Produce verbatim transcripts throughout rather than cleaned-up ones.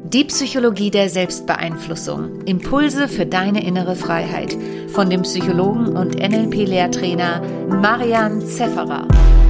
Die Psychologie der Selbstbeeinflussung. Impulse für deine innere Freiheit. Von dem Psychologen und N L P-Lehrtrainer Marian Zefferer.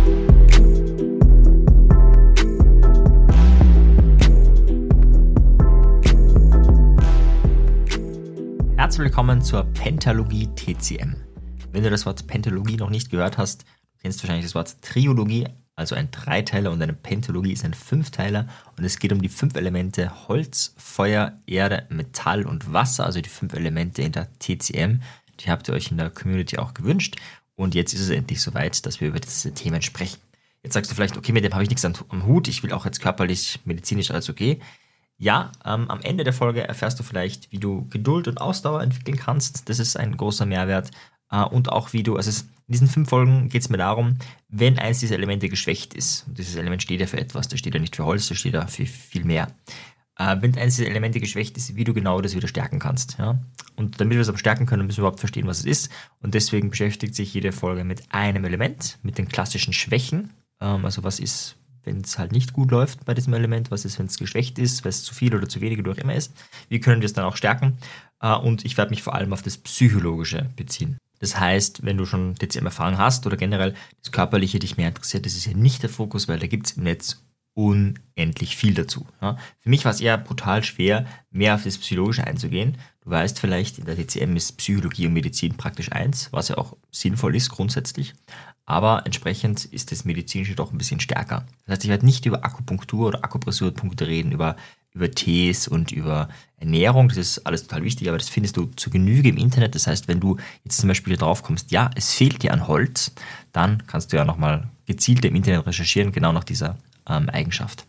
Herzlich willkommen zur Pentalogie T C M. Wenn du das Wort Pentalogie noch nicht gehört hast, du kennst wahrscheinlich das Wort Triologie, also ein Dreiteiler, und eine Pentalogie ist ein Fünfteiler, und es geht um die fünf Elemente Holz, Feuer, Erde, Metall und Wasser, also die fünf Elemente in der T C M. Die habt ihr euch in der Community auch gewünscht, und jetzt ist es endlich soweit, dass wir über diese Themen sprechen. Jetzt sagst du vielleicht, okay, mit dem habe ich nichts am Hut, ich will auch jetzt körperlich, medizinisch alles okay. Ja, ähm, am Ende der Folge erfährst du vielleicht, wie du Geduld und Ausdauer entwickeln kannst. Das ist ein großer Mehrwert. Äh, und auch wie du, also es, in diesen fünf Folgen geht es mir darum, wenn eins dieser Elemente geschwächt ist, und dieses Element steht ja für etwas, das steht ja nicht für Holz, das steht ja für viel mehr. Äh, wenn eins dieser Elemente geschwächt ist, wie du genau das wieder stärken kannst. Ja? Und damit wir es aber stärken können, müssen wir überhaupt verstehen, was es ist. Und deswegen beschäftigt sich jede Folge mit einem Element, mit den klassischen Schwächen. Ähm, also was ist, wenn es halt nicht gut läuft bei diesem Element, was ist, wenn es geschwächt ist, was zu viel oder zu wenig oder auch immer ist, wie können wir es dann auch stärken, und ich werde mich vor allem auf das Psychologische beziehen. Das heißt, wenn du schon T C M-Erfahrung hast oder generell das Körperliche dich mehr interessiert, das ist ja nicht der Fokus, weil da gibt es im Netz unendlich viel dazu. Ja. Für mich war es eher brutal schwer, mehr auf das Psychologische einzugehen. Du weißt vielleicht, in der T C M ist Psychologie und Medizin praktisch eins, was ja auch sinnvoll ist grundsätzlich. Aber entsprechend ist das Medizinische doch ein bisschen stärker. Das heißt, ich werde nicht über Akupunktur oder Akupressurpunkte reden, über, über Tees und über Ernährung. Das ist alles total wichtig, aber das findest du zu Genüge im Internet. Das heißt, wenn du jetzt zum Beispiel drauf kommst, ja, es fehlt dir an Holz, dann kannst du ja nochmal gezielt im Internet recherchieren, genau nach dieser ähm, Eigenschaft.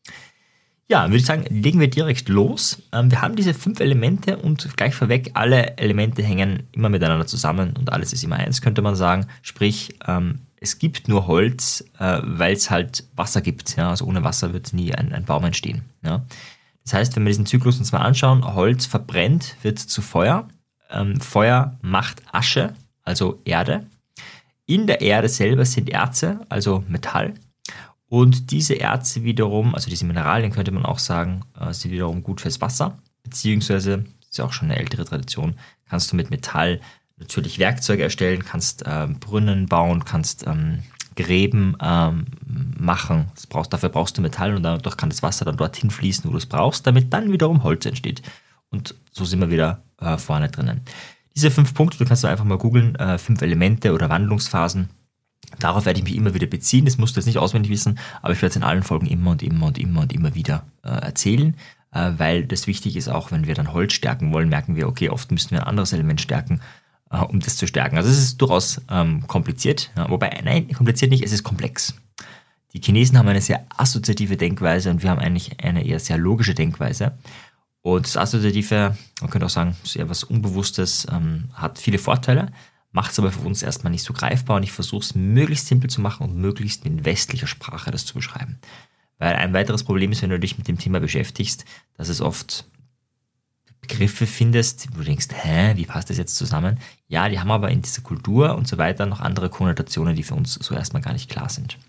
Ja, würde ich sagen, legen wir direkt los. Ähm, wir haben diese fünf Elemente, und gleich vorweg, alle Elemente hängen immer miteinander zusammen und alles ist immer eins, könnte man sagen. Sprich, ähm, es gibt nur Holz, äh, weil es halt Wasser gibt. Ja? Also ohne Wasser wird nie ein, ein Baum entstehen. Ja? Das heißt, wenn wir diesen Zyklus uns mal anschauen, Holz verbrennt, wird zu Feuer. Ähm, Feuer macht Asche, also Erde. In der Erde selber sind Erze, also Metall. Und diese Erze wiederum, also diese Mineralien könnte man auch sagen, äh, sind wiederum gut fürs Wasser. Beziehungsweise, das ist ja auch schon eine ältere Tradition, kannst du mit Metall natürlich Werkzeuge erstellen, kannst äh, Brunnen bauen, kannst ähm, Gräben ähm, machen. Das brauchst, dafür brauchst du Metall, und dadurch kann das Wasser dann dorthin fließen, wo du es brauchst, damit dann wiederum Holz entsteht. Und so sind wir wieder äh, vorne drinnen. Diese fünf Punkte, du kannst du einfach mal googeln, äh, fünf Elemente oder Wandlungsphasen. Darauf werde ich mich immer wieder beziehen, das musst du jetzt nicht auswendig wissen, aber ich werde es in allen Folgen immer und immer und immer und immer wieder äh, erzählen, äh, weil das wichtig ist, auch wenn wir dann Holz stärken wollen, merken wir, okay, oft müssen wir ein anderes Element stärken, äh, um das zu stärken. Also es ist durchaus ähm, kompliziert, ja, wobei, nein, kompliziert nicht, es ist komplex. Die Chinesen haben eine sehr assoziative Denkweise und wir haben eigentlich eine eher sehr logische Denkweise. Und das Assoziative, man könnte auch sagen, ist eher was Unbewusstes, ähm, hat viele Vorteile, macht es aber für uns erstmal nicht so greifbar, und ich versuche es möglichst simpel zu machen und möglichst in westlicher Sprache das zu beschreiben. Weil ein weiteres Problem ist, wenn du dich mit dem Thema beschäftigst, dass es oft Begriffe findest, wo du denkst, hä, wie passt das jetzt zusammen? Ja, die haben aber in dieser Kultur und so weiter noch andere Konnotationen, die für uns so erstmal gar nicht klar sind.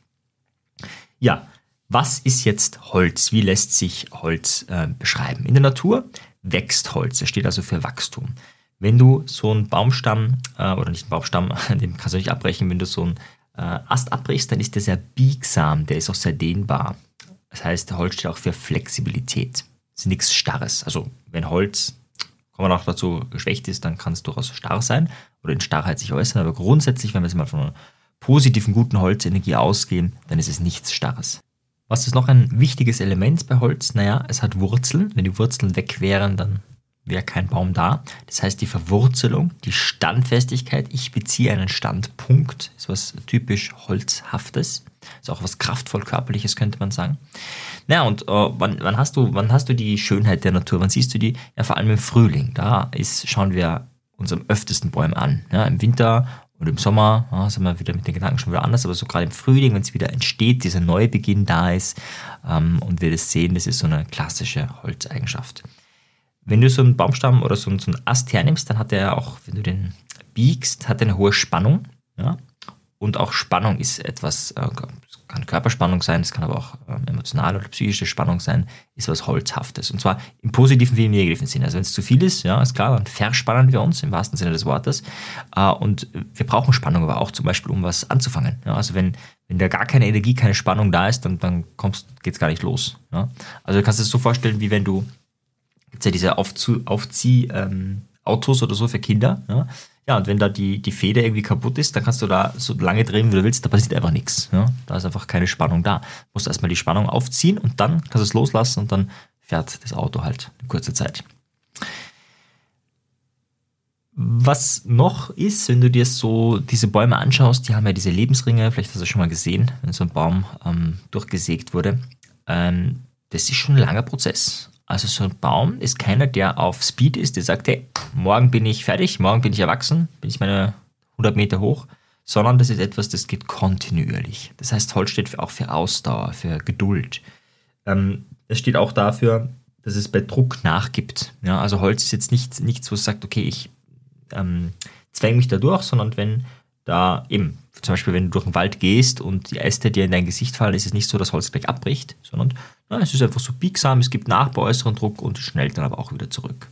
Ja, was ist jetzt Holz? Wie lässt sich Holz äh, beschreiben? In der Natur wächst Holz, das steht also für Wachstum. Wenn du so einen Baumstamm, äh, oder nicht einen Baumstamm, den kannst du nicht abbrechen, wenn du so einen äh, Ast abbrichst, dann ist der sehr biegsam, der ist auch sehr dehnbar. Das heißt, Holz steht auch für Flexibilität. Das ist nichts Starres. Also wenn Holz, kommen wir noch dazu, geschwächt ist, dann kann es durchaus starr sein oder in Starrheit sich äußern. Aber grundsätzlich, wenn wir jetzt mal von einer positiven, guten Holzenergie ausgehen, dann ist es nichts Starres. Was ist noch ein wichtiges Element bei Holz? Naja, es hat Wurzeln. Wenn die Wurzeln weg wären, dann wäre kein Baum da. Das heißt, die Verwurzelung, die Standfestigkeit, ich beziehe einen Standpunkt, ist was typisch Holzhaftes, ist auch was kraftvoll Körperliches, könnte man sagen. Naja, und äh, wann, wann, hast du, wann hast du die Schönheit der Natur? Wann siehst du die? Ja, vor allem im Frühling. Da ist, schauen wir uns am öftesten Bäume an. Ja, im Winter und im Sommer ja, sind wir wieder mit den Gedanken schon wieder anders, aber so gerade im Frühling, wenn es wieder entsteht, dieser Neubeginn da ist, ähm, und wir das sehen, das ist so eine klassische Holzeigenschaft. Wenn du so einen Baumstamm oder so einen, so einen Ast hernimmst, dann hat er auch, wenn du den biegst, hat er eine hohe Spannung. Ja? Und auch Spannung ist etwas, äh, kann Körperspannung sein, es kann aber auch ähm, emotionale oder psychische Spannung sein, ist was Holzhaftes. Und zwar im positiven wie im negativen Sinne. Also wenn es zu viel ist, ja, ist klar, dann verspannen wir uns im wahrsten Sinne des Wortes. Äh, und wir brauchen Spannung aber auch zum Beispiel, um was anzufangen. Ja, also wenn, wenn da gar keine Energie, keine Spannung da ist, dann, dann geht es gar nicht los. Ja. Also du kannst es so vorstellen, wie wenn du, gibt es ja diese Aufzu- Aufzieh-Autos ähm, oder so für Kinder, ja. Ja, und wenn da die, die Feder irgendwie kaputt ist, dann kannst du da so lange drehen, wie du willst, da passiert einfach nichts. Ja? Da ist einfach keine Spannung da. Du musst erstmal die Spannung aufziehen und dann kannst du es loslassen und dann fährt das Auto halt in kurzer Zeit. Was noch ist, wenn du dir so diese Bäume anschaust, die haben ja diese Lebensringe, vielleicht hast du schon mal gesehen, wenn so ein Baum ähm, durchgesägt wurde. Ähm, das ist schon ein langer Prozess. Also so ein Baum ist keiner, der auf Speed ist, der sagt, hey, morgen bin ich fertig, morgen bin ich erwachsen, bin ich meine hundert Meter hoch, sondern das ist etwas, das geht kontinuierlich. Das heißt, Holz steht auch für Ausdauer, für Geduld. Ähm, es steht auch dafür, dass es bei Druck nachgibt. Ja, also Holz ist jetzt nicht, nichts, wo es sagt, okay, ich ähm, zwänge mich da durch, sondern wenn da eben, zum Beispiel wenn du durch den Wald gehst und die Äste dir in dein Gesicht fallen, ist es nicht so, dass Holz gleich abbricht, sondern na, es ist einfach so biegsam, es gibt nach bei äußeren Druck und schnellt dann aber auch wieder zurück.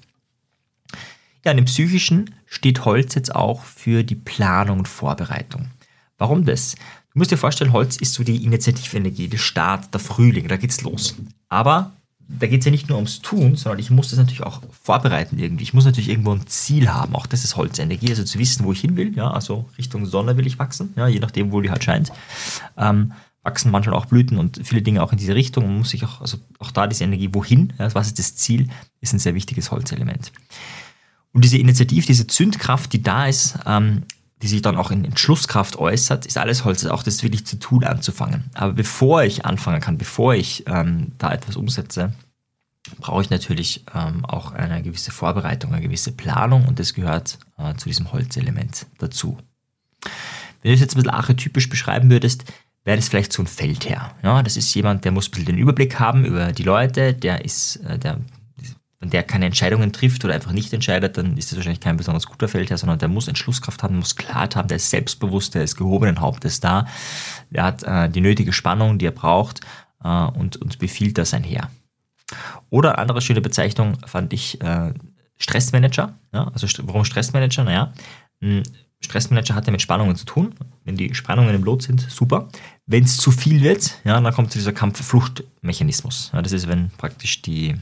Ja, in dem Psychischen steht Holz jetzt auch für die Planung und Vorbereitung. Warum das? Du musst dir vorstellen, Holz ist so die Initiativenergie, der Start, der Frühling, da geht's los. Aber da geht es ja nicht nur ums Tun, sondern ich muss das natürlich auch vorbereiten irgendwie. Ich muss natürlich irgendwo ein Ziel haben. Auch das ist Holzenergie, also zu wissen, wo ich hin will. Ja, also Richtung Sonne will ich wachsen, ja, je nachdem, wo die halt scheint. Ähm, wachsen manchmal auch Blüten und viele Dinge auch in diese Richtung. Man muss sich auch, also auch da diese Energie, wohin, ja, was ist das Ziel, ist ein sehr wichtiges Holzelement. Und diese Initiative, diese Zündkraft, die da ist, ähm, die sich dann auch in Entschlusskraft äußert, ist alles Holz, auch das wirklich zu tun anzufangen. Aber bevor ich anfangen kann, bevor ich ähm, da etwas umsetze, brauche ich natürlich ähm, auch eine gewisse Vorbereitung, eine gewisse Planung und das gehört äh, zu diesem Holzelement dazu. Wenn du es jetzt ein bisschen archetypisch beschreiben würdest, wäre das vielleicht so ein Feldherr. Ja, das ist jemand, der muss ein bisschen den Überblick haben über die Leute, der ist, äh, der wenn der keine Entscheidungen trifft oder einfach nicht entscheidet, dann ist das wahrscheinlich kein besonders guter Feldherr, sondern der muss Entschlusskraft haben, muss Klarheit haben, der ist selbstbewusst, der ist gehobenen Hauptes da, der hat äh, die nötige Spannung, die er braucht äh, und, und befiehlt da sein Heer. Oder eine andere schöne Bezeichnung fand ich äh, Stressmanager. Ja, also warum Stressmanager? Naja, ein Stressmanager hat ja mit Spannungen zu tun. Wenn die Spannungen im Lot sind, super. Wenn es zu viel wird, ja, dann kommt dieser Kampf-Flucht-Mechanismus. Ja, das ist, wenn praktisch die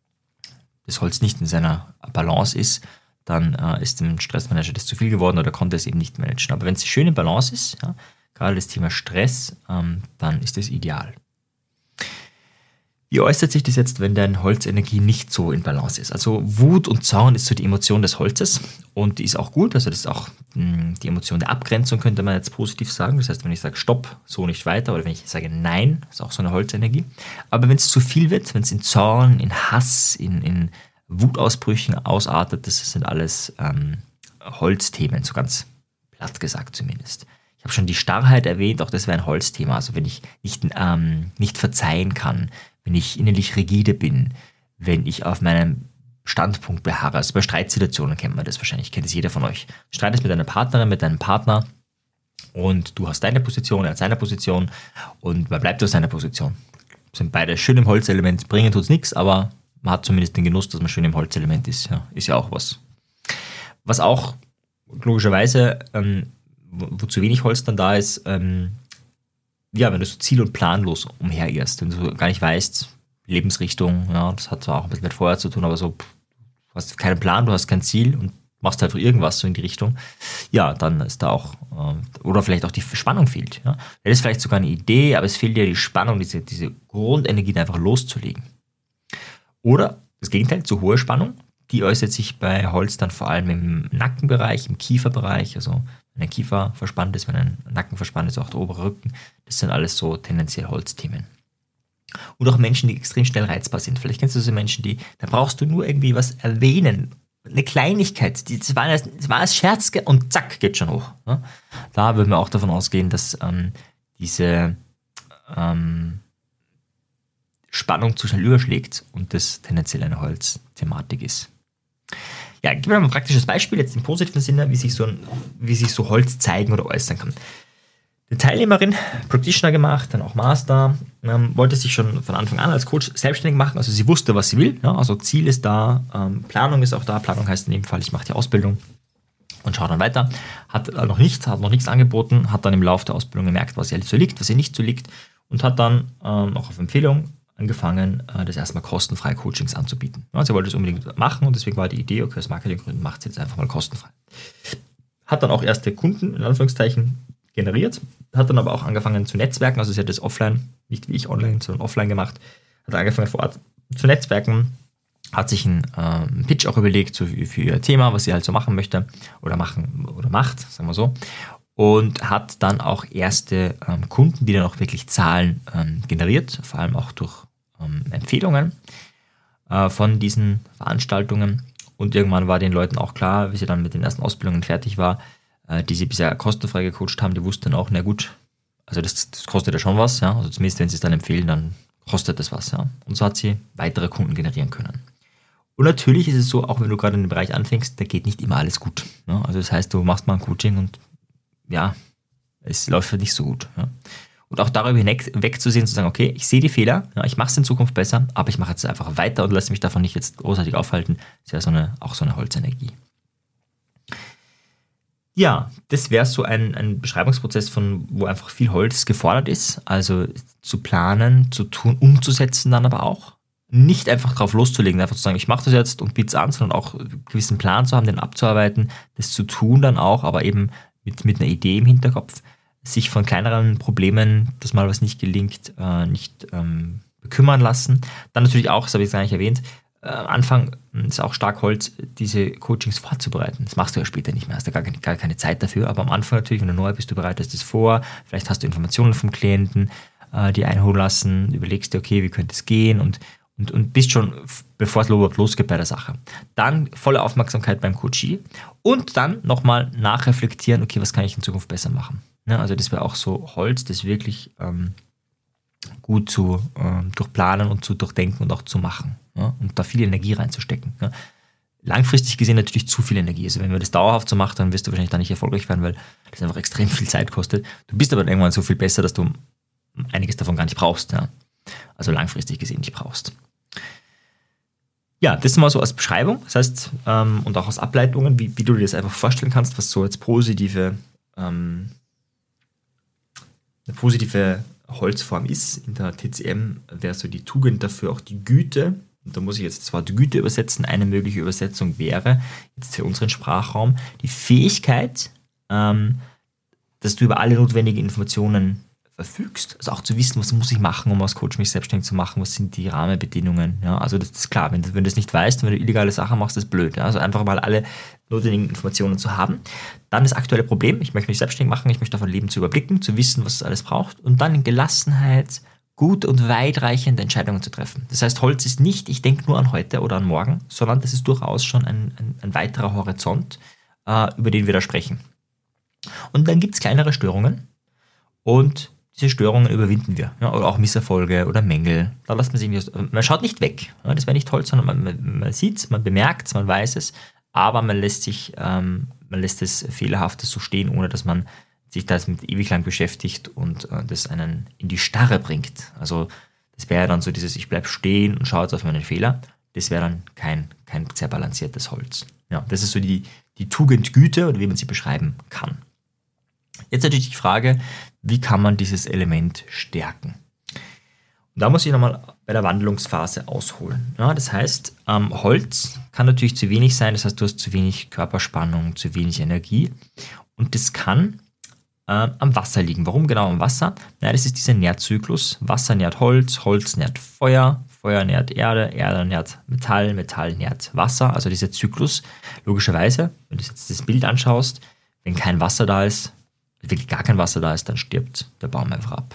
das Holz nicht in seiner Balance ist, dann äh, ist dem Stressmanager das zu viel geworden oder konnte es eben nicht managen. Aber wenn es schön in Balance ist, ja, gerade das Thema Stress, ähm, dann ist das ideal. Wie äußert sich das jetzt, wenn deine Holzenergie nicht so in Balance ist? Also Wut und Zorn ist so die Emotion des Holzes und die ist auch gut. Also das ist auch mh, die Emotion der Abgrenzung, könnte man jetzt positiv sagen. Das heißt, wenn ich sage Stopp, so nicht weiter oder wenn ich sage Nein, ist auch so eine Holzenergie. Aber wenn es zu viel wird, wenn es in Zorn, in Hass, in, in Wutausbrüchen ausartet, das sind alles ähm, Holzthemen, so ganz platt gesagt zumindest. Ich habe schon die Starrheit erwähnt, auch das wäre ein Holzthema. Also wenn ich nicht, ähm, nicht verzeihen kann, wenn ich innerlich rigide bin, wenn ich auf meinem Standpunkt beharre. Also bei Streitsituationen kennt man das wahrscheinlich, kennt es jeder von euch. Du streitest mit deiner Partnerin, mit deinem Partner und du hast deine Position, er hat seine Position und man bleibt auf seiner Position. Sind beide schön im Holzelement, bringen tut's nichts, aber man hat zumindest den Genuss, dass man schön im Holzelement ist. Ja, ist ja auch was. Was auch logischerweise, ähm, wo, wo zu wenig Holz dann da ist, ähm, ja, wenn du so ziel- und planlos umherirrst, wenn du gar nicht weißt, Lebensrichtung, ja, das hat zwar auch ein bisschen mit Feuer zu tun, aber so, du hast keinen Plan, du hast kein Ziel und machst einfach irgendwas so in die Richtung, ja, dann ist da auch, äh, oder vielleicht auch die Spannung fehlt, ja. Das ist vielleicht sogar eine Idee, aber es fehlt dir die Spannung, diese, diese Grundenergie einfach loszulegen. Oder das Gegenteil, zu hohe Spannung, die äußert sich bei Holz dann vor allem im Nackenbereich, im Kieferbereich, also wenn ein Kiefer verspannt ist, wenn ein Nacken verspannt ist, auch der obere Rücken, das sind alles so tendenziell Holzthemen. Und auch Menschen, die extrem schnell reizbar sind. Vielleicht kennst du so Menschen, die, da brauchst du nur irgendwie was erwähnen, eine Kleinigkeit, die, das war ein, das war ein Scherz und zack, geht schon hoch. Ja? Da würden wir auch davon ausgehen, dass ähm, diese ähm, Spannung zu schnell überschlägt und das tendenziell eine Holzthematik ist. Ja, gib mir mal ein praktisches Beispiel, jetzt im positiven Sinne, wie sich so, ein, wie sich so Holz zeigen oder äußern kann. Die Teilnehmerin, Practitioner gemacht, dann auch Master, ähm, wollte sich schon von Anfang an als Coach selbstständig machen. Also sie wusste, was sie will. Ja? Also Ziel ist da, ähm, Planung ist auch da. Planung heißt in dem Fall, ich mache die Ausbildung und schaue dann weiter. Hat noch nichts, hat noch nichts angeboten, hat dann im Laufe der Ausbildung gemerkt, was ihr so liegt, was ihr nicht so liegt und hat dann ähm, auch auf Empfehlung angefangen, äh, das erstmal kostenfrei Coachings anzubieten. Ja, sie wollte es unbedingt machen und deswegen war die Idee, okay, aus Marketinggründen macht sie jetzt einfach mal kostenfrei. Hat dann auch erste Kunden, in Anführungszeichen, generiert, hat dann aber auch angefangen zu netzwerken, also sie hat das offline, nicht wie ich online, sondern offline gemacht, hat angefangen vor Ort zu netzwerken, hat sich einen, äh, einen Pitch auch überlegt so für, für ihr Thema, was sie halt so machen möchte oder machen oder macht, sagen wir so, und hat dann auch erste ähm, Kunden, die dann auch wirklich Zahlen ähm, generiert, vor allem auch durch ähm, Empfehlungen äh, von diesen Veranstaltungen. Und irgendwann war den Leuten auch klar, wie sie dann mit den ersten Ausbildungen fertig war, äh, die sie bisher kostenfrei gecoacht haben, die wussten dann auch, na gut, also das, das kostet ja schon was, ja, also zumindest wenn sie es dann empfehlen, dann kostet das was, ja. Und so hat sie weitere Kunden generieren können. Und natürlich ist es so, auch wenn du gerade in dem Bereich anfängst, da geht nicht immer alles gut. Ja? Also das heißt, du machst mal ein Coaching und ja, es läuft halt nicht so gut. Ja? Und auch darüber hinweg wegzusehen, zu sagen, okay, ich sehe die Fehler, ja, ich mache es in Zukunft besser, aber ich mache jetzt einfach weiter und lasse mich davon nicht jetzt großartig aufhalten. Das wäre so eine, auch so eine Holzenergie. Ja, das wäre so ein, ein Beschreibungsprozess, von wo einfach viel Holz gefordert ist. Also zu planen, zu tun, umzusetzen dann aber auch. Nicht einfach drauf loszulegen, einfach zu sagen, ich mache das jetzt und biete es an, sondern auch einen gewissen Plan zu haben, den abzuarbeiten, das zu tun dann auch, aber eben mit, mit einer Idee im Hinterkopf, sich von kleineren Problemen, dass mal was nicht gelingt, äh, nicht ähm, bekümmern lassen. Dann natürlich auch, das habe ich jetzt gar nicht erwähnt, äh, Anfang ist auch stark Holz, diese Coachings vorzubereiten. Das machst du ja später nicht mehr, hast du gar keine, gar keine Zeit dafür, aber am Anfang natürlich, wenn du neu bist, du bereitest das vor, vielleicht hast du Informationen vom Klienten, äh, die einholen lassen, überlegst dir, okay, wie könnte es gehen und Und, und bist schon, bevor es überhaupt losgeht bei der Sache. Dann volle Aufmerksamkeit beim Coachee und dann nochmal nachreflektieren, okay, was kann ich in Zukunft besser machen. Ja, also das wäre auch so Holz, das wirklich ähm, gut zu ähm, durchplanen und zu durchdenken und auch zu machen. Ja, und da viel Energie reinzustecken. Ja. Langfristig gesehen natürlich zu viel Energie. Also wenn man das dauerhaft so macht, dann wirst du wahrscheinlich da nicht erfolgreich werden, weil das einfach extrem viel Zeit kostet. Du bist aber irgendwann so viel besser, dass du einiges davon gar nicht brauchst. Ja. Also langfristig gesehen nicht brauchst. Ja, das mal so als Beschreibung, das heißt, ähm, und auch als Ableitungen, wie, wie du dir das einfach vorstellen kannst, was so als positive, ähm, eine positive Holzform ist. In der T C M wäre so die Tugend dafür auch die Güte. Und da muss ich jetzt das Wort Güte übersetzen. Eine mögliche Übersetzung wäre, jetzt für unseren Sprachraum, die Fähigkeit, ähm, dass du über alle notwendigen Informationen verfügst, also auch zu wissen, was muss ich machen, um als Coach mich selbstständig zu machen, was sind die Rahmenbedingungen, ja, also das ist klar, wenn du, wenn du das nicht weißt, wenn du illegale Sachen machst, ist das blöd, ja? Also einfach mal alle notwendigen Informationen zu haben. Dann das aktuelle Problem, ich möchte mich selbstständig machen, ich möchte davon leben, zu überblicken, zu wissen, was es alles braucht und dann in Gelassenheit gut und weitreichende Entscheidungen zu treffen. Das heißt, Holz ist nicht, ich denke nur an heute oder an morgen, sondern das ist durchaus schon ein, ein, ein weiterer Horizont, äh, über den wir da sprechen. Und dann gibt es kleinere Störungen und diese Störungen überwinden wir. Ja, oder auch Misserfolge oder Mängel. Da lässt man sich nicht, man schaut nicht weg. Ja, das wäre nicht Holz, sondern man, man, man sieht es, man bemerkt es, man weiß es, aber man lässt sich, ähm, man lässt das Fehlerhafte so stehen, ohne dass man sich da mit ewig lang beschäftigt und äh, das einen in die Starre bringt. Also das wäre dann so dieses, ich bleibe stehen und schaue jetzt auf meinen Fehler. Das wäre dann kein, kein sehr balanciertes Holz. Ja, das ist so die, die Tugend Güte oder wie man sie beschreiben kann. Jetzt natürlich die Frage, wie kann man dieses Element stärken? Und da muss ich nochmal bei der Wandlungsphase ausholen. Ja, das heißt, ähm, Holz kann natürlich zu wenig sein, das heißt, du hast zu wenig Körperspannung, zu wenig Energie und das kann äh, am Wasser liegen. Warum genau am Wasser? Ja, das ist dieser Nährzyklus. Wasser nährt Holz, Holz nährt Feuer, Feuer nährt Erde, Erde nährt Metall, Metall nährt Wasser. Also dieser Zyklus, logischerweise, wenn du jetzt das Bild anschaust, wenn kein Wasser da ist, wenn wirklich gar kein Wasser da ist, dann stirbt der Baum einfach ab.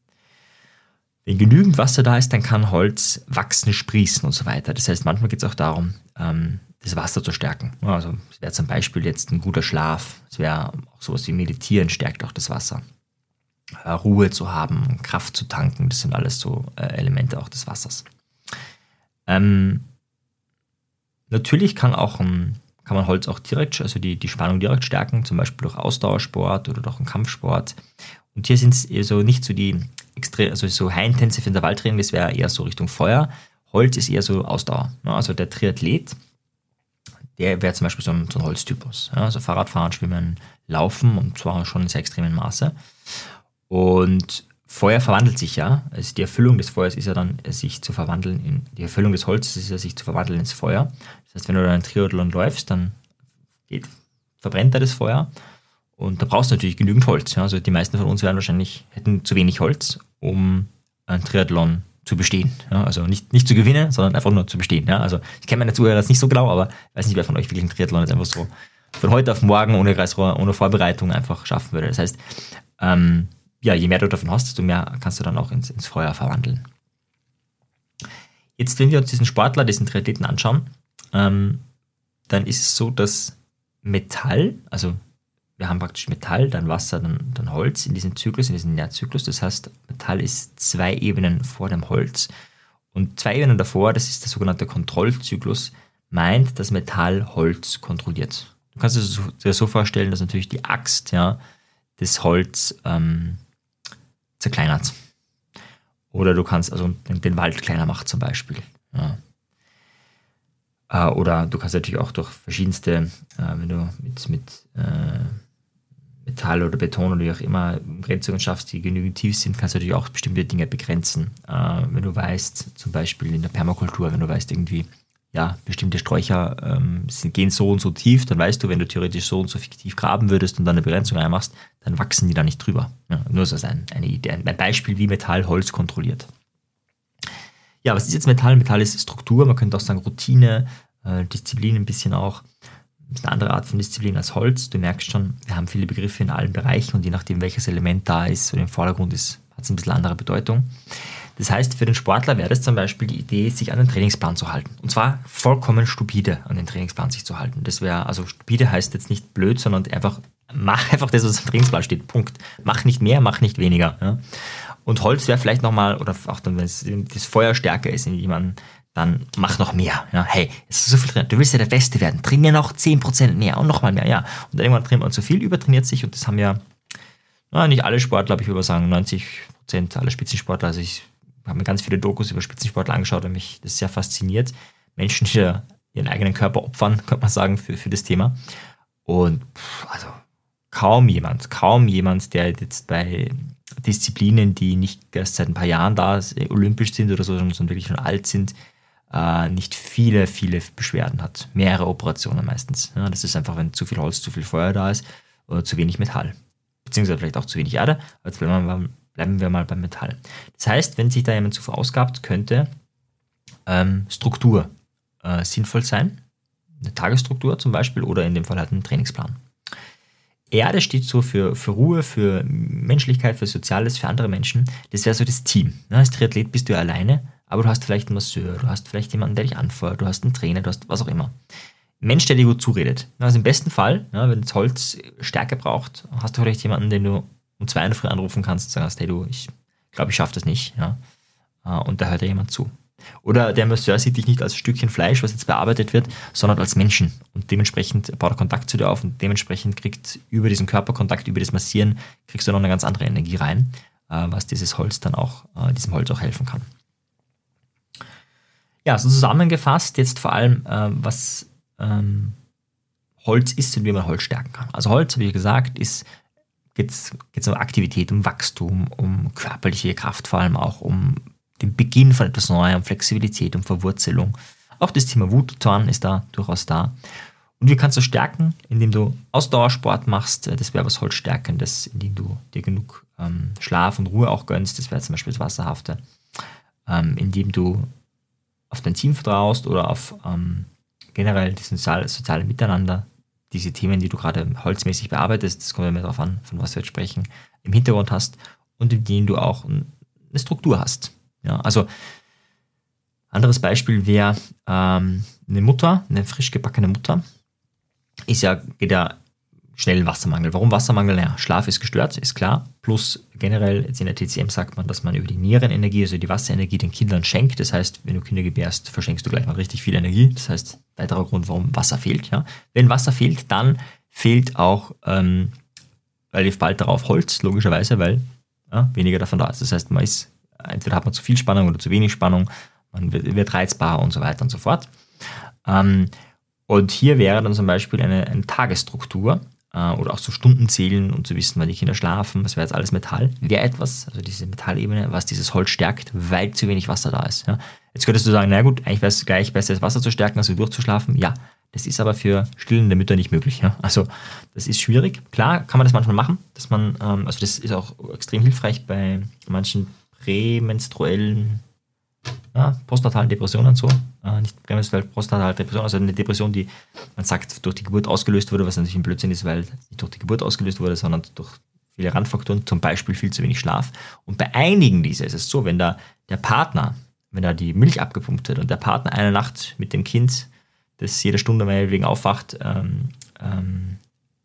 Wenn genügend Wasser da ist, dann kann Holz wachsen, sprießen und so weiter. Das heißt, manchmal geht es auch darum, das Wasser zu stärken. Also es wäre zum Beispiel jetzt ein guter Schlaf, es wäre auch sowas wie Meditieren, stärkt auch das Wasser. Ruhe zu haben, Kraft zu tanken, das sind alles so Elemente auch des Wassers. Ähm, natürlich kann auch ein kann man Holz auch direkt, also die, die Spannung direkt stärken, zum Beispiel durch Ausdauersport oder durch einen Kampfsport. Und hier sind es eher so nicht so die extrem, also so high-intensive Intervalltraining, das wäre eher so Richtung Feuer. Holz ist eher so Ausdauer. Ja, also der Triathlet, der wäre zum Beispiel so ein, so ein Holztypus. Ja, also Fahrradfahren, Schwimmen, Laufen und zwar schon in sehr extremen Maße. Und Feuer verwandelt sich ja. Also die Erfüllung des Feuers ist ja dann, sich zu verwandeln in, die Erfüllung des Holzes ist ja, sich zu verwandeln ins Feuer. Das heißt, wenn du dann einen Triathlon läufst, dann geht, verbrennt er das Feuer. Und da brauchst du natürlich genügend Holz. Ja. Also die meisten von uns werden wahrscheinlich, hätten zu wenig Holz, um einen Triathlon zu bestehen. Ja. Also nicht, nicht zu gewinnen, sondern einfach nur zu bestehen. Ja. Also ich kenne meine Zuhörer jetzt nicht so genau, aber ich weiß nicht, wer von euch wirklich einen Triathlon jetzt einfach so von heute auf morgen ohne Kreisrohr, ohne Vorbereitung einfach schaffen würde. Das heißt, ähm, ja, je mehr du davon hast, desto mehr kannst du dann auch ins, ins Feuer verwandeln. Jetzt, wenn wir uns diesen Sportler, diesen Triathleten anschauen, ähm, dann ist es so, dass Metall, also wir haben praktisch Metall, dann Wasser, dann, dann Holz in diesem Zyklus, in diesem Nährzyklus. Das heißt, Metall ist zwei Ebenen vor dem Holz. Und zwei Ebenen davor, das ist der sogenannte Kontrollzyklus, meint, dass Metall Holz kontrolliert. Du kannst es dir so vorstellen, dass natürlich die Axt, ja, das Holz ähm, zerkleinert. Oder du kannst also den Wald kleiner machen zum Beispiel. Ja. Äh, oder du kannst natürlich auch durch verschiedenste, äh, wenn du mit, mit äh, Metall oder Beton oder wie auch immer Begrenzungen schaffst, die genügend tief sind, kannst du natürlich auch bestimmte Dinge begrenzen. Äh, wenn du weißt, zum Beispiel in der Permakultur, wenn du weißt irgendwie, ja, bestimmte Sträucher ähm, sind, gehen so und so tief, dann weißt du, wenn du theoretisch so und so fiktiv graben würdest und dann eine Begrenzung einmachst, dann wachsen die da nicht drüber. Ja, nur so ein, eine Idee, ein Beispiel, wie Metall Holz kontrolliert. Ja, was ist jetzt Metall? Metall ist Struktur, man könnte auch sagen Routine, äh, Disziplin ein bisschen auch. Das ist eine andere Art von Disziplin als Holz. Du merkst schon, wir haben viele Begriffe in allen Bereichen und je nachdem, welches Element da ist oder im Vordergrund ist, hat es ein bisschen andere Bedeutung. Das heißt, für den Sportler wäre das zum Beispiel die Idee, sich an den Trainingsplan zu halten. Und zwar vollkommen stupide an den Trainingsplan sich zu halten. Das wäre, also stupide heißt jetzt nicht blöd, sondern einfach, mach einfach das, was im Trainingsplan steht. Punkt. Mach nicht mehr, mach nicht weniger. Ja. Und Holz wäre vielleicht nochmal, oder auch dann, wenn es das Feuer stärker ist in jemandem, dann mach noch mehr. Ja. Hey, es ist so viel drin. Du willst ja der Beste werden. Trainier noch zehn Prozent mehr und nochmal mehr. Ja. Und dann irgendwann trainiert man zu viel, übertrainiert sich und das haben ja, na, nicht alle Sportler, aber ich würde sagen neunzig Prozent aller Spitzensportler. Also ich habe mir ganz viele Dokus über Spitzensportler angeschaut und mich das sehr fasziniert. Menschen, die ihren eigenen Körper opfern, könnte man sagen, für, für das Thema. Und pff, also kaum jemand, kaum jemand, der jetzt bei Disziplinen, die nicht erst seit ein paar Jahren da olympisch sind oder so, sondern wirklich schon alt sind, äh, nicht viele, viele Beschwerden hat. Mehrere Operationen meistens. Ja, das ist einfach, wenn zu viel Holz, zu viel Feuer da ist oder zu wenig Metall. Beziehungsweise vielleicht auch zu wenig Erde. Aber jetzt bleiben wir, bleiben wir mal beim Metall. Das heißt, wenn sich da jemand zu verausgabt, könnte ähm, Struktur äh, sinnvoll sein. Eine Tagesstruktur zum Beispiel oder in dem Fall halt ein Trainingsplan. Erde steht so für, für Ruhe, für Menschlichkeit, für Soziales, für andere Menschen. Das wäre so das Team. Als Triathlet bist du ja alleine, aber du hast vielleicht einen Masseur, du hast vielleicht jemanden, der dich anfeuert, du hast einen Trainer, du hast was auch immer. Ein Mensch, der dir gut zuredet. Also im besten Fall, ja, wenn das Holz Stärke braucht, hast du vielleicht jemanden, den du um zwei in der Früh anrufen kannst und sagst, hey du, ich glaube, ich schaffe das nicht. Ja. Und da hört dir jemand zu. Oder der Masseur sieht dich nicht als Stückchen Fleisch, was jetzt bearbeitet wird, sondern als Menschen. Und dementsprechend baut er Kontakt zu dir auf und dementsprechend kriegt über diesen Körperkontakt, über das Massieren, kriegst du noch eine ganz andere Energie rein, was dieses Holz dann auch, diesem Holz auch helfen kann. Ja, so zusammengefasst jetzt vor allem, was ähm, Holz ist und wie man Holz stärken kann. Also Holz, wie gesagt, ist geht es um Aktivität, um Wachstum, um körperliche Kraft, vor allem auch um den Beginn von etwas Neuem, um Flexibilität, um Verwurzelung. Auch das Thema Wut-Zorn ist da durchaus da. Und wie kannst du stärken? Indem du Ausdauersport machst, das wäre was Holzstärkendes, indem du dir genug ähm, Schlaf und Ruhe auch gönnst, das wäre zum Beispiel das Wasserhafte. Ähm, indem du auf dein Team vertraust oder auf ähm, generell das soziale, soziale Miteinander, diese Themen, die du gerade holzmäßig bearbeitest, das kommt ja mehr darauf an, von was wir jetzt sprechen, im Hintergrund hast und in denen du auch eine Struktur hast. Ja, also anderes Beispiel wäre ähm, eine Mutter, eine frisch gebackene Mutter, ist ja, geht ja schnell in Wassermangel. Warum Wassermangel? Naja, Schlaf ist gestört, ist klar. Plus generell, jetzt in der T C M sagt man, dass man über die Nierenenergie, also die Wasserenergie, den Kindern schenkt. Das heißt, wenn du Kinder gebärst, verschenkst du gleich mal richtig viel Energie. Das heißt, weiterer Grund, warum Wasser fehlt. Ja. Wenn Wasser fehlt, dann fehlt auch ähm, relativ bald darauf Holz, logischerweise, weil ja, weniger davon da ist. Das heißt, man ist, entweder hat man zu viel Spannung oder zu wenig Spannung, man wird, wird reizbarer und so weiter und so fort. Ähm, und hier wäre dann zum Beispiel eine, eine Tagesstruktur äh, oder auch so Stundenzählen und zu wissen, wann die Kinder schlafen, das wäre jetzt alles Metall, wäre etwas, also diese Metallebene, was dieses Holz stärkt, weil zu wenig Wasser da ist. Ja. Jetzt könntest du sagen, na gut, eigentlich wäre es gleich besser, das Wasser zu stärken, als durchzuschlafen. Ja, das ist aber für stillende Mütter nicht möglich. Ja. Also das ist schwierig. Klar kann man das manchmal machen, dass man, ähm, also das ist auch extrem hilfreich bei manchen prämenstruellen, ja, postnatalen Depressionen so. Äh, nicht prämenstruell, postnatale Depression, also eine Depression, die man sagt, durch die Geburt ausgelöst wurde, was natürlich ein Blödsinn ist, weil nicht durch die Geburt ausgelöst wurde, sondern durch viele Randfaktoren, zum Beispiel viel zu wenig Schlaf. Und bei einigen dieser ist es so, wenn da der Partner, wenn da die Milch abgepumpt wird und der Partner eine Nacht mit dem Kind, das jede Stunde meinetwegen aufwacht, ähm, ähm,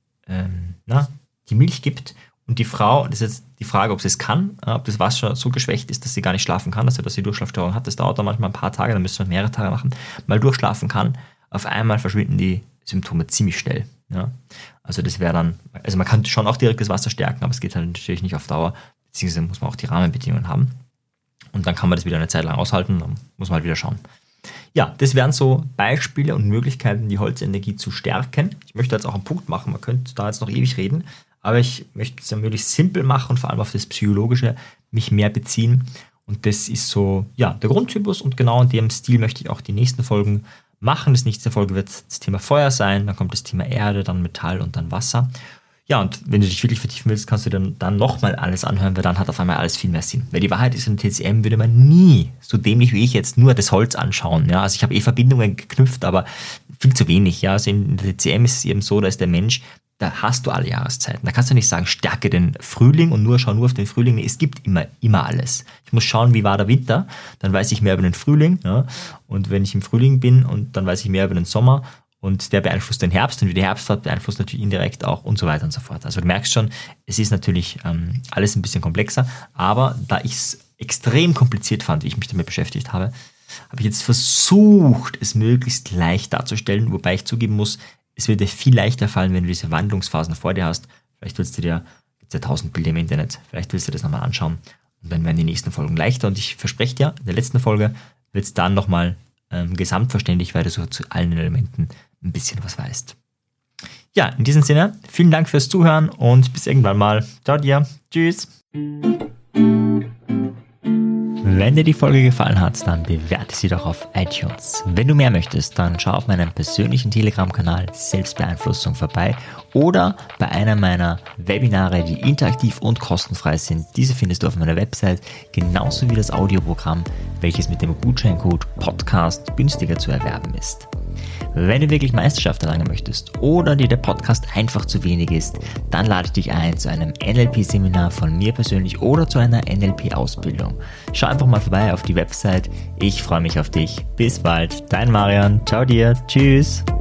ähm, na, die Milch gibt und die Frau, das ist jetzt die Frage, ob sie es kann, ob das Wasser so geschwächt ist, dass sie gar nicht schlafen kann, also dass sie Durchschlafstörung hat, das dauert dann manchmal ein paar Tage, dann müsste man mehrere Tage machen, mal durchschlafen kann, auf einmal verschwinden die Symptome ziemlich schnell. Ja. Also das wäre dann, also man kann schon auch direkt das Wasser stärken, aber es geht halt natürlich nicht auf Dauer, beziehungsweise muss man auch die Rahmenbedingungen haben. Und dann kann man das wieder eine Zeit lang aushalten, dann muss man halt wieder schauen. Ja, das wären so Beispiele und Möglichkeiten, die Holzenergie zu stärken. Ich möchte jetzt auch einen Punkt machen, man könnte da jetzt noch ewig reden, aber ich möchte es ja möglichst simpel machen und vor allem auf das Psychologische mich mehr beziehen. Und das ist so, ja, der Grundtypus und genau in dem Stil möchte ich auch die nächsten Folgen machen. Das nächste Folge wird das Thema Feuer sein, dann kommt das Thema Erde, dann Metall und dann Wasser. Ja, und wenn du dich wirklich vertiefen willst, kannst du dann, dann nochmal alles anhören, weil dann hat auf einmal alles viel mehr Sinn. Weil die Wahrheit ist, in T C M würde man nie, so dämlich wie ich jetzt, nur das Holz anschauen. Ja, also ich habe eh Verbindungen geknüpft, aber viel zu wenig. Ja, also in T C M ist es eben so, da ist der Mensch, da hast du alle Jahreszeiten. Da kannst du nicht sagen, stärke den Frühling und nur schau nur auf den Frühling. Nee, es gibt immer, immer alles. Ich muss schauen, wie war der Winter, dann weiß ich mehr über den Frühling. Ja, und wenn ich im Frühling bin, und dann weiß ich mehr über den Sommer. Und der beeinflusst den Herbst und wie der Herbst hat, beeinflusst natürlich indirekt auch und so weiter und so fort. Also du merkst schon, es ist natürlich ähm, alles ein bisschen komplexer, aber da ich es extrem kompliziert fand, wie ich mich damit beschäftigt habe, habe ich jetzt versucht, es möglichst leicht darzustellen, wobei ich zugeben muss, es wird dir viel leichter fallen, wenn du diese Wandlungsphasen vor dir hast. Vielleicht willst du dir, gibt es ja tausend Bilder im Internet, vielleicht willst du das nochmal anschauen und dann werden die nächsten Folgen leichter. Und ich verspreche dir, in der letzten Folge wird es dann nochmal ähm, gesamtverständlich, weil du so zu allen Elementen ein bisschen was weißt. Ja, in diesem Sinne, vielen Dank fürs Zuhören und bis irgendwann mal. Ciao dir. Tschüss. Wenn dir die Folge gefallen hat, dann bewerte sie doch auf iTunes. Wenn du mehr möchtest, dann schau auf meinem persönlichen Telegram-Kanal Selbstbeeinflussung vorbei oder bei einem meiner Webinare, die interaktiv und kostenfrei sind. Diese findest du auf meiner Website, genauso wie das Audioprogramm, welches mit dem Gutscheincode Podcast günstiger zu erwerben ist. Wenn du wirklich Meisterschaft erlangen möchtest oder dir der Podcast einfach zu wenig ist, dann lade ich dich ein zu einem N L P-Seminar von mir persönlich oder zu einer N L P-Ausbildung. Schau einfach mal vorbei auf die Website. Ich freue mich auf dich. Bis bald. Dein Marian. Ciao dir. Tschüss.